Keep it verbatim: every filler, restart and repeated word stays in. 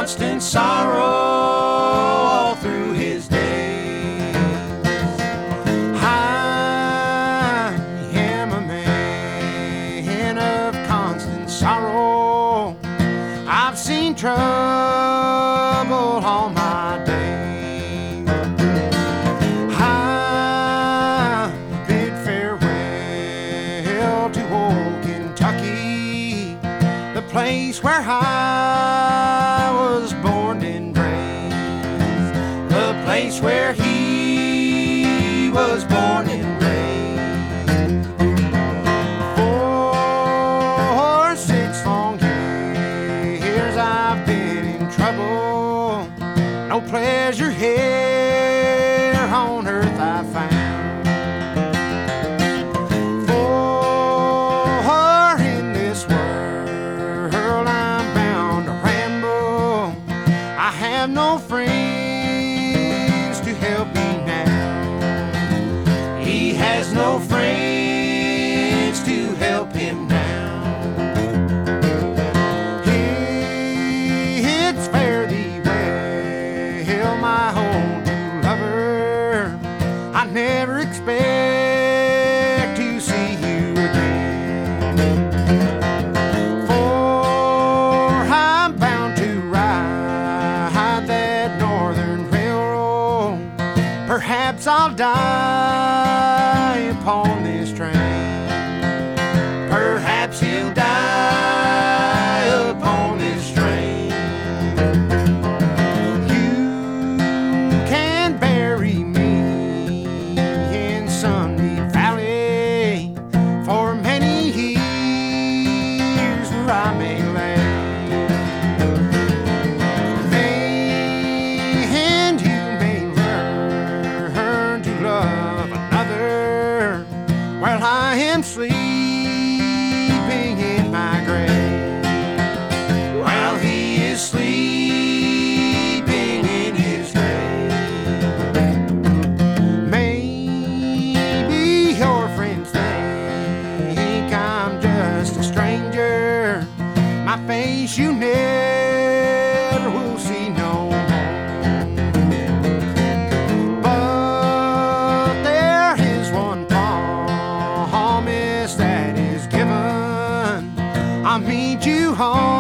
constant sorrow all through his days. I am a man of constant sorrow. I've seen trouble all my days. I bid farewell to old Kentucky, the place where I was born and raised, the place where he was born and raised. For six long years I've been in trouble, no pleasure here on earth I found. For in this world I'm bound to ramble, I have no friends to help me now. He has no friends to help him now. It's fare thee well, my old new lover. I never expect to see you again, for I'm bound to ride that northern railroad. Perhaps I'll die upon this train. Perhaps he'll die upon this train. You can bury me in Sunny Valley for many years where I may lay. And you may learn to love another while I am sleeping in my grave, while he is sleeping in his grave. Maybe your friends think I'm just a stranger. My face you never will see no more. But there is one promise that is given. I'll meet you home